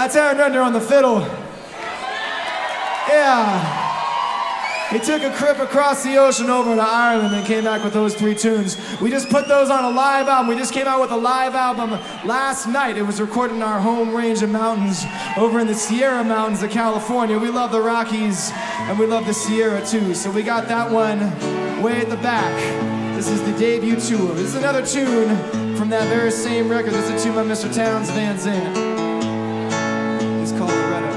That's Aaron Render on the fiddle. Yeah. He took a trip across the ocean over to Ireland and came back with those 3 tunes. We just put those on a live album. We just came out with a live album last night. It was recorded in our home range of mountains over in the Sierra Mountains of California. We love the Rockies and we love the Sierra too. So we got that one way at the back. This is the debut tour. This is another tune from that very same record. This is a tune by Mr. Townes Van Zandt. It's called Loretta.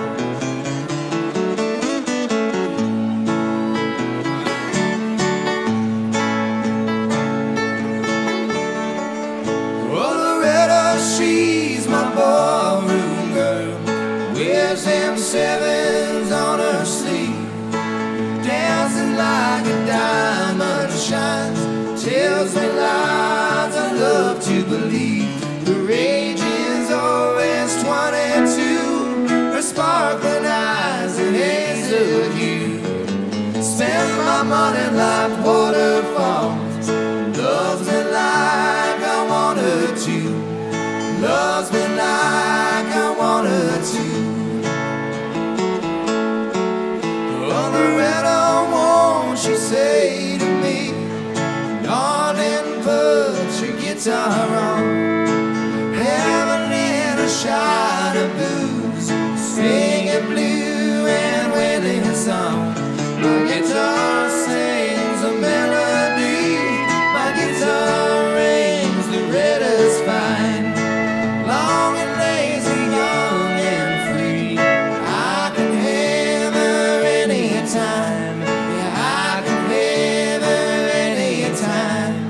She's my ballroom girl, wears them 7s on her sleeve, dancing like a diamond shines, tells me lies I love to believe. Her age is always 22, her sparkling eyes and hazel hue. Spends my money like waterfalls, loves me like I want her to. Loves me like I want her to. Oh, Loretta, won't you say to me, darling, put your guitar on, have a little shot of booze, sing a blue and wailing song. My guitar sings a melody, my guitar rings Loretta's fine. Long and lazy, young and free, I can have her anytime. Yeah, I can have her anytime.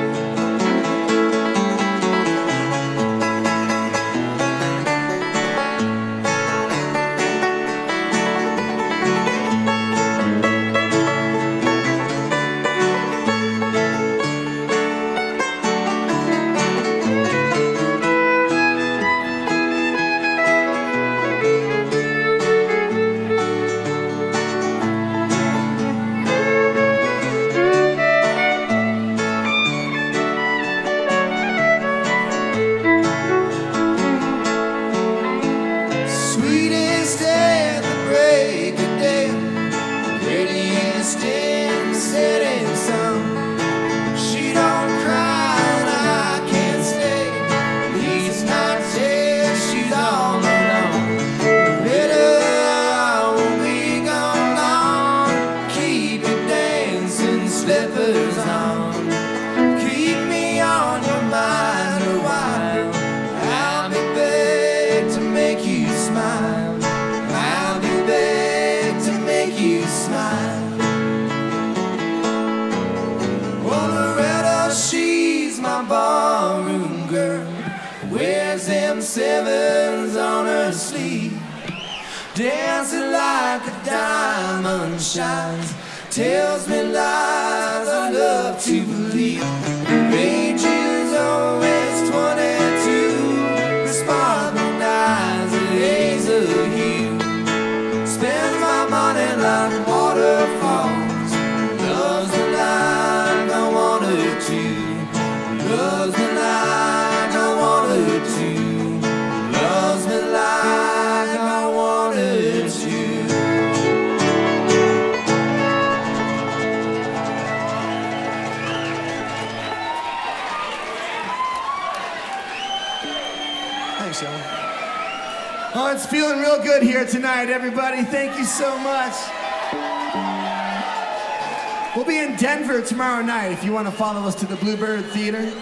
Slippers on, keep me on your mind a while. I'll be back to make you smile. I'll be back to make you smile. Oh, Loretta, she's my ballroom girl, wears them 7s on her sleeve, dancing like a diamond shines, tells me lies I love to believe. Her age is always 22, the sparkling eyes and hazel hue. Spends my money like waterfalls, loves me like I want her to. Loves me like I want her to. Loves me like I want her to. Thanks, y'all. Oh, it's feeling real good here tonight, everybody. Thank you so much. We'll be in Denver tomorrow night if you want to follow us to the Bluebird Theater.